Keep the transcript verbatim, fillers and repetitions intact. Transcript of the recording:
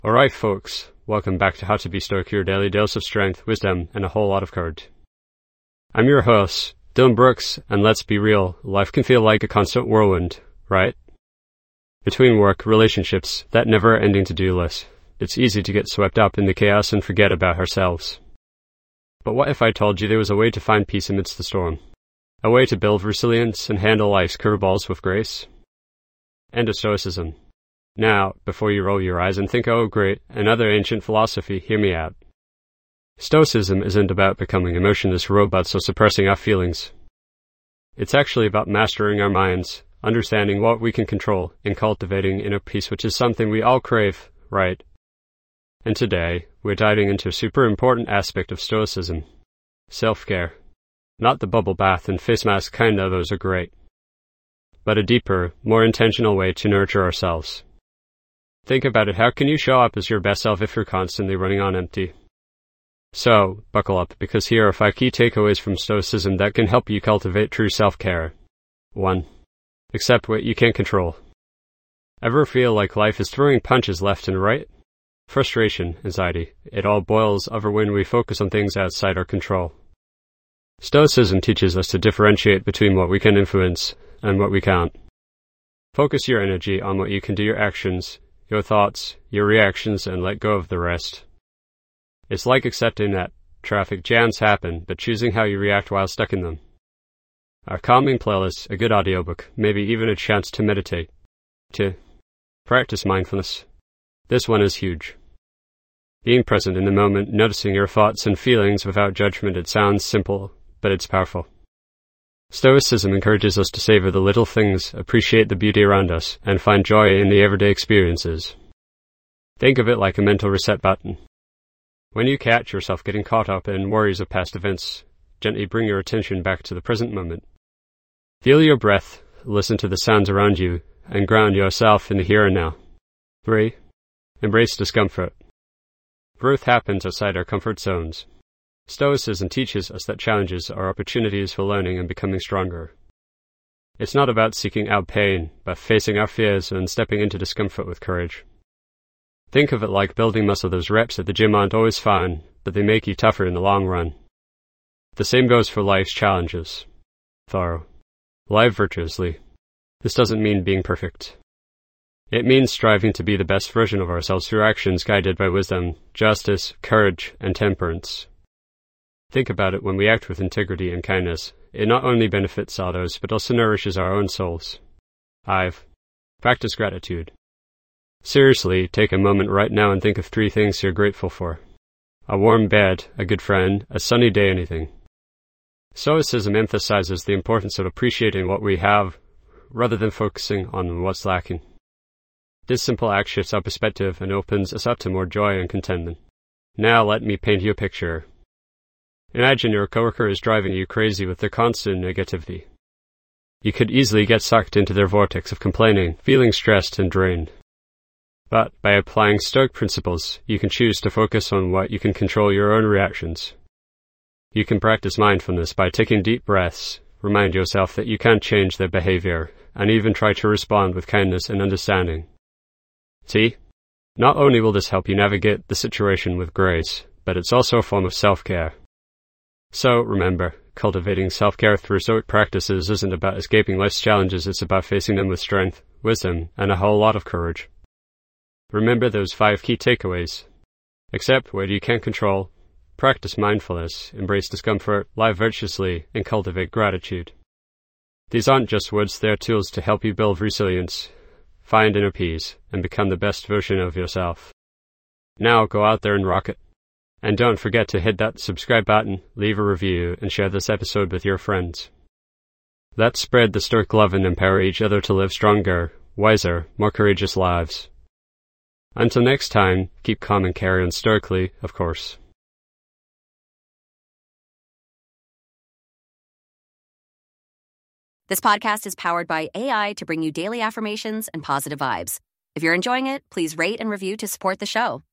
Alright folks, welcome back to How to Be Stoic, your daily dose of strength, wisdom, and a whole lot of courage. I'm your host, Dylan Brooks, and let's be real, life can feel like a constant whirlwind, right? Between work, relationships, that never-ending to-do list, it's easy to get swept up in the chaos and forget about ourselves. But what if I told you there was a way to find peace amidst the storm? A way to build resilience and handle life's curveballs with grace? And a stoicism. Now, before you roll your eyes and think, oh great, another ancient philosophy, hear me out. Stoicism isn't about becoming emotionless robots or suppressing our feelings. It's actually about mastering our minds, understanding what we can control, and cultivating inner peace, which is something we all crave, right? And today, we're diving into a super important aspect of Stoicism. Self-care. Not the bubble bath and face mask kind of, those are great. But a deeper, more intentional way to nurture ourselves. Think about it, how can you show up as your best self if you're constantly running on empty? So, buckle up, because here are five key takeaways from Stoicism that can help you cultivate true self-care. one. Accept what you can't control. Ever feel like life is throwing punches left and right? Frustration, anxiety, it all boils over when we focus on things outside our control. Stoicism teaches us to differentiate between what we can influence and what we can't. Focus your energy on what you can do, your actions, your thoughts, your reactions, and let go of the rest. It's like accepting that traffic jams happen, but choosing how you react while stuck in them. A calming playlist, a good audiobook, maybe even a chance to meditate. two. Practice mindfulness. This one is huge. Being present in the moment, noticing your thoughts and feelings without judgment. It sounds simple, but it's powerful. Stoicism encourages us to savor the little things, appreciate the beauty around us, and find joy in the everyday experiences. Think of it like a mental reset button. When you catch yourself getting caught up in worries of past events, gently bring your attention back to the present moment. Feel your breath, listen to the sounds around you, and ground yourself in the here and now. three. Embrace discomfort. Growth happens outside our comfort zones. Stoicism teaches us that challenges are opportunities for learning and becoming stronger. It's not about seeking out pain, but facing our fears and stepping into discomfort with courage. Think of it like building muscle. Those reps at the gym aren't always fun, but they make you tougher in the long run. The same goes for life's challenges. Thorough. Live virtuously. This doesn't mean being perfect. It means striving to be the best version of ourselves through actions guided by wisdom, justice, courage, and temperance. Think about it, when we act with integrity and kindness, it not only benefits others, but also nourishes our own souls. five. Practice gratitude. Seriously, take a moment right now and think of three things you're grateful for. A warm bed, a good friend, a sunny day, anything. Stoicism emphasizes the importance of appreciating what we have, rather than focusing on what's lacking. This simple act shifts our perspective and opens us up to more joy and contentment. Now let me paint you a picture. Imagine your coworker is driving you crazy with their constant negativity. You could easily get sucked into their vortex of complaining, feeling stressed and drained. But by applying Stoic principles, you can choose to focus on what you can control, your own reactions. You can practice mindfulness by taking deep breaths, remind yourself that you can't change their behavior, and even try to respond with kindness and understanding. See? Not only will this help you navigate the situation with grace, but it's also a form of self-care. So, remember, cultivating self-care through Stoic practices isn't about escaping life's challenges, it's about facing them with strength, wisdom, and a whole lot of courage. Remember those five key takeaways. Accept what you can't control, practice mindfulness, embrace discomfort, live virtuously, and cultivate gratitude. These aren't just words, they're tools to help you build resilience, find inner peace, and become the best version of yourself. Now go out there and rock it. And don't forget to hit that subscribe button, leave a review, and share this episode with your friends. Let's spread the Stoic love and empower each other to live stronger, wiser, more courageous lives. Until next time, keep calm and carry on stoically, of course. This podcast is powered by A I to bring you daily affirmations and positive vibes. If you're enjoying it, please rate and review to support the show.